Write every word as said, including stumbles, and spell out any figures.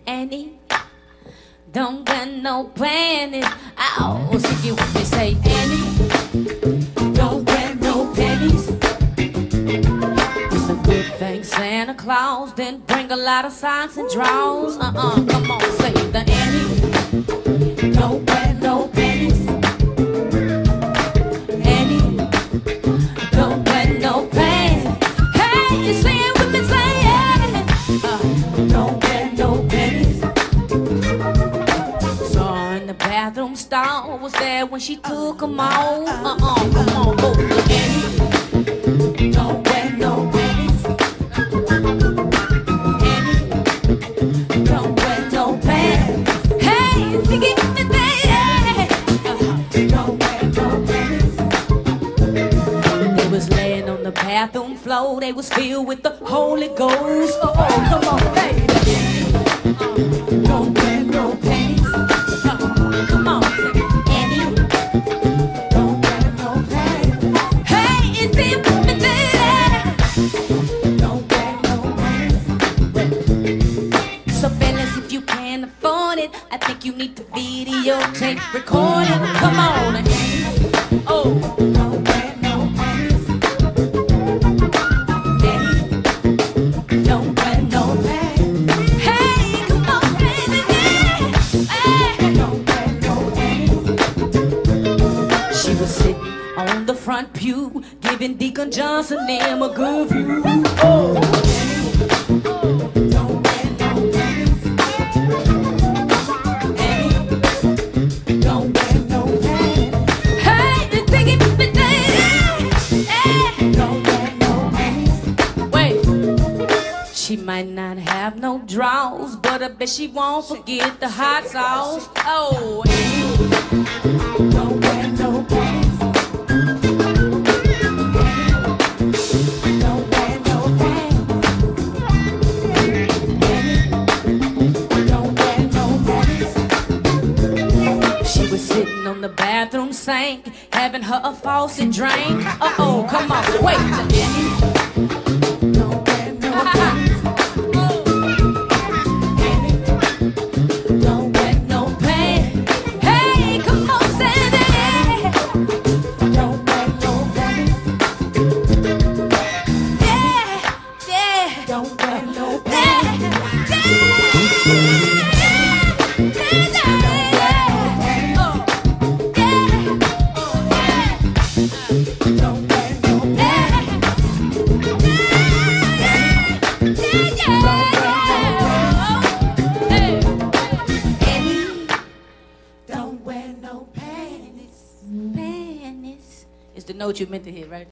Annie, don't wear no panties. Ow, so you with me say, Annie, don't wear no panties. It's a good thing Santa Claus didn't bring a lot of socks and drawers. Uh-uh, come on, say the Annie, don't wear no panties. Annie, don't wear no panties. Hey, you say it with me, say it. Uh, don't wear no panties. Saw in the bathroom stall was there when she took them off. Uh-uh, come on, go the Annie, don't wear no panties. Annie, don't wear no panties. Hey, you think it with me, baby. Uh, don't wear no panties. They was laying on the bathroom floor. They was filled with the Holy Ghost. Oh, oh come on, baby. Uh, don't wear no panties. Uh, come on, Annie. Don't wear no panties. Hey, it's it with me, baby. Don't wear no panties. So fellas, if you can't afford it, I think you need to videotape, record it. Come on, Annie. Oh, don't wear no panties. Annie, don't wear no panties. Hey, come on, baby, hey, don't wear no panties. She was sitting on the front pew, giving Deacon Johnson them a good view. Oh, Annie, don't wear no panties. Annie, don't wear no panties. Hey, you think it with me, baby. Hey, don't wear no panties. Wait, she might not have no draws, but I bet she won't forget the hot sauce. Oh, Annie, don't wear no panties. Don't wear no panties. Annie, don't wear no panties. She was sitting on the bathroom sink, having her a faucet drink. Uh-oh, come on, wait a minute. Don't wear no panties. Annie, don't wear no panties. Hey, come on, Sandy. Don't wear no panties. Yeah, yeah. Don't wear no panties. Don't wear no panties. Panties. It's the note you meant to hit, right?